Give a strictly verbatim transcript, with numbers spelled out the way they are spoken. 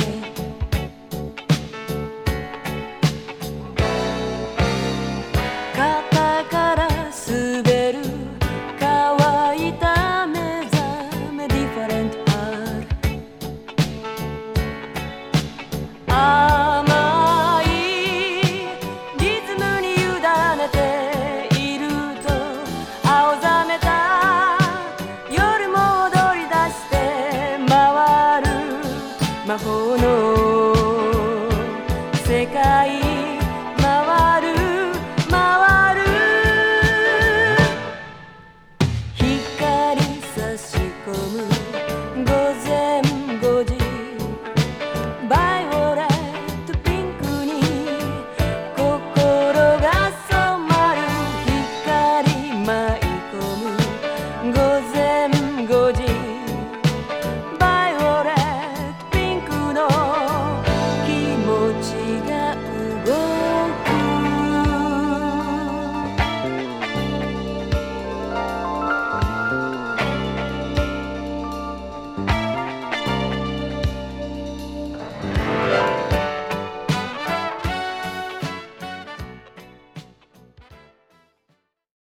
肩から滑る乾いた目覚め Different heart 甘いリズムに委ねていると青ざめた夜も踊り出して回る魔法の世界